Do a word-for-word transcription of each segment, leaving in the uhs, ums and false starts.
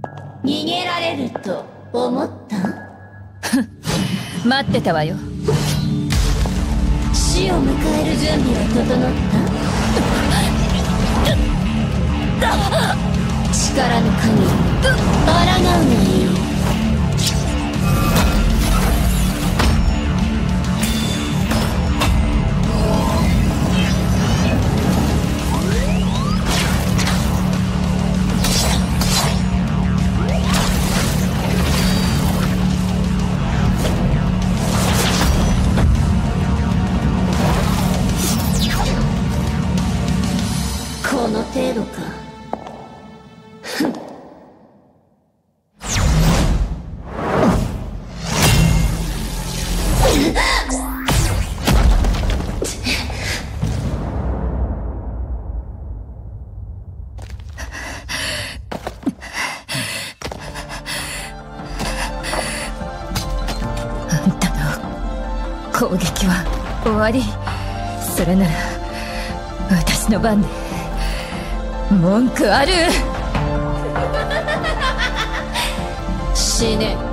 逃げられると思った？ 待ってたわよ。 死を迎える準備は整った？力の神に抗うがいい。この程度か。 あんたの攻撃は終わり。それなら私の番で文句ある？ 死ね。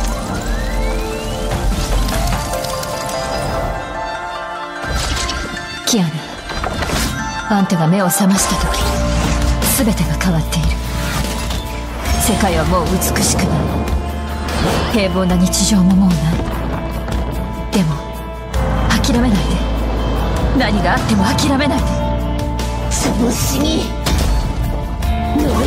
キアナ、あんたが目を覚ました時、全てが変わっている。世界はもう美しくない。平凡な日常ももうない。でも諦めないで。何があっても諦めないで。 調子に乗るな。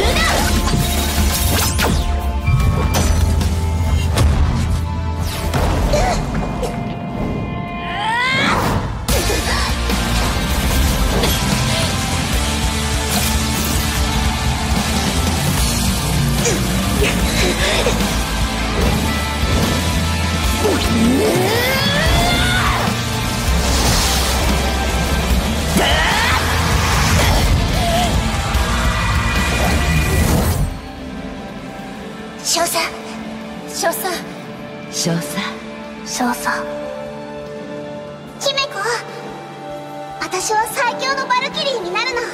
少佐、少佐、 少佐、 少佐。姫子、私は最強のバルキリーになるの。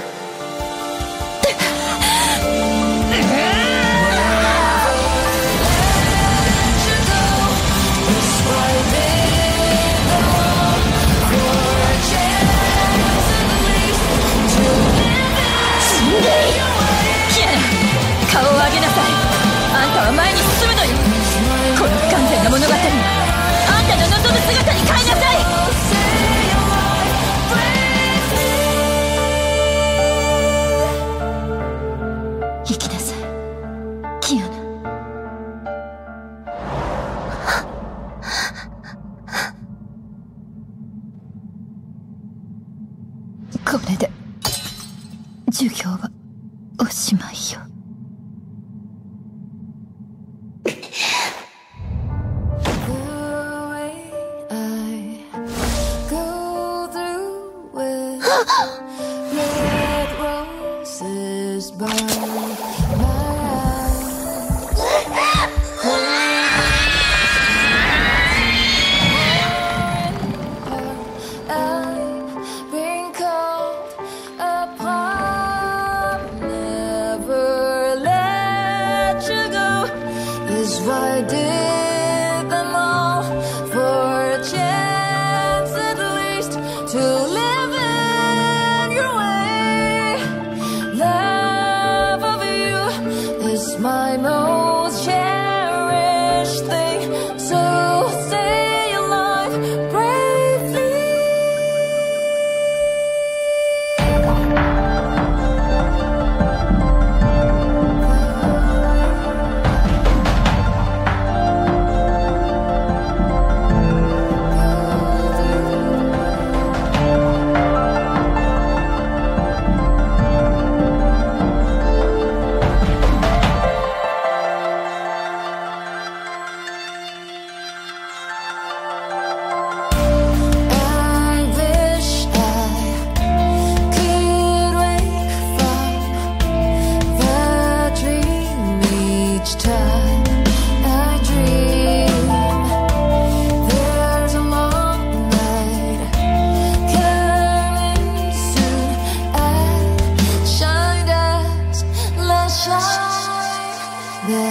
キアナ、顔を上げなさい。あんたは前に進むのよ。この不完全な物語、あんたの望む姿に変えなさい。生きなさい、キアナ。これで授業はおしまいよ。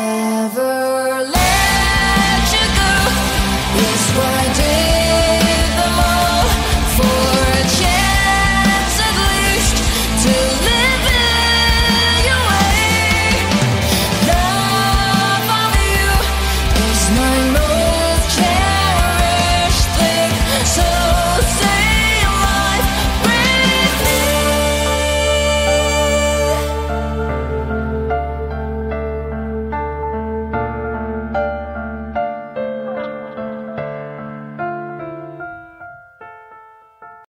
Never